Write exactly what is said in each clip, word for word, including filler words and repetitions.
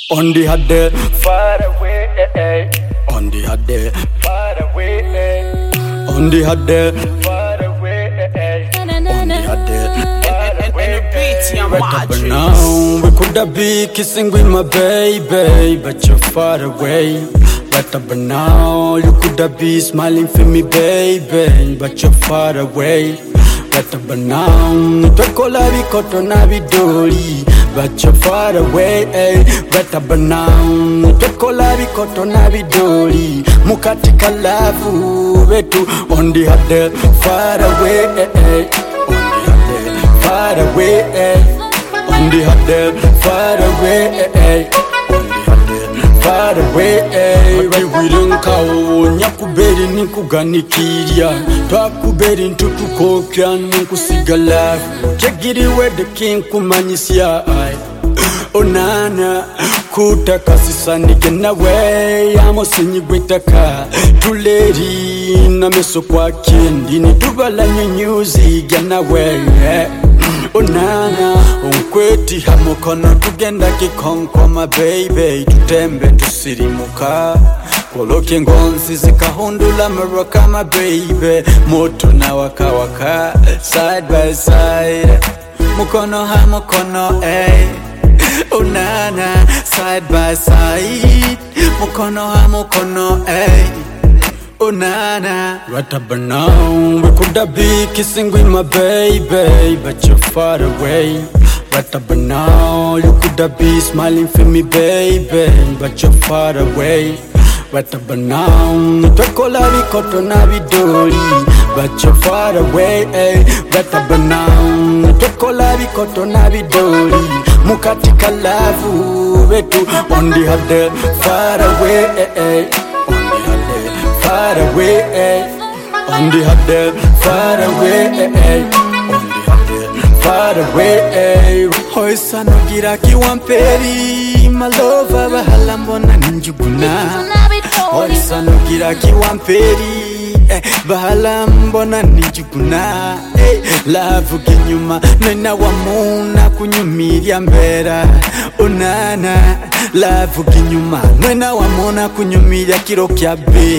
On the hot day, far away. On the hot day, far away. On the hot day, far away. On the hot day, far away. Right up and now, we could have been kissing with my baby, but you're far away. Right up and now, you could have been smiling for me, baby, but you're far away. Right up and now, twakola bikoto na bidoli, but you're far away. Right up and now, twakola bikoto na bidoli, mukatika lavu betu on the hot day, far away. On the hot day, far away. On the hot day, far away. Far away, wirinkawo nyakuberi nikuganikiria twakuberi ntutukokya nkusigala jegiriwe the king kumanyisya onana kutakasisaniye nawe yamusinyi gwitaka tuleri na meso kwa kindi nitubalanye nyuzi gya nawe onana unkweti hamukono tugenda kikonkoma baby tutembe tusirimuka koloke ngonzi zikahundula maroka my baby moto na waka waka side by side mukono ha mukono eh onana side by side mukono ha mukono eh oh nana. Right up and now, we could have been kissing with my baby, but you're far away. Right up and now, you could have been smiling for me, baby, but you're far away. Right up and now, twakola bikoto na bidoli, but you're far away. Right up and now, twakola bikoto na bidoli, mukatika lavu betu on the hot day, far away. Far away, on the hot day, far away, on the hot day, far away. Hoy sanogira kiwamperi, my lover bahala mbona ninjuguna. Hoy sanogira kiwamperi, bahala mbona ninjuguna. Love kinyuma, nena wamuna kunyumiria mbera. Onana, love kinyuma, nena wamuna kunyumiria kiro kya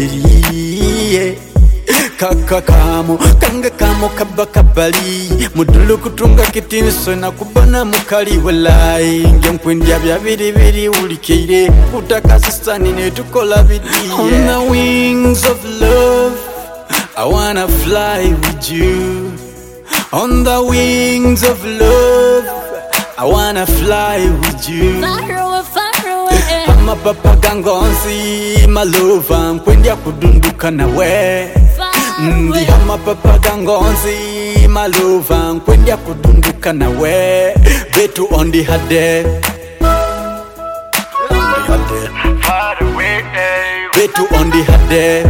beri. Kaka kamo, kanga kamo kabaka bali mudulu kutunga kitini sona kubana mukali walai nge mkwendya bya biri biri ulikire utakasisani netukola bidi on the wings of love I wanna fly with you on the wings of love I wanna fly with you far away, far away. Ama papa gangonzi malova mkwendya kudunduka nawe Ndi hama papa gangonzi malova nkwendya kudunduka nawe betu on the hot day on the hot day far away betu on the hot day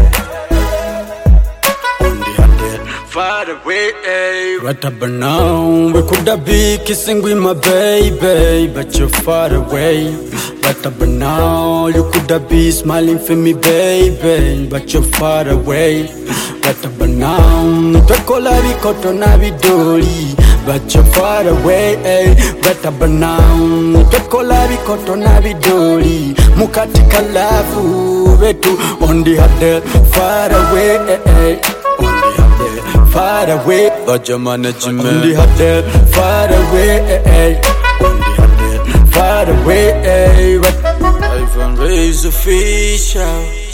on the hot day far away right up and now we could have been kissing with my baby but you're far away right up and now you could have been smiling for me baby but you're far away right up and now twakola bikoto na bidoli but you're far away right up and now twakola bikoto na bidoli mukatika lavu betu on the hot day far away on the hot day far away Baja management on the hot day far away on the hot day far away Ivan Reyes official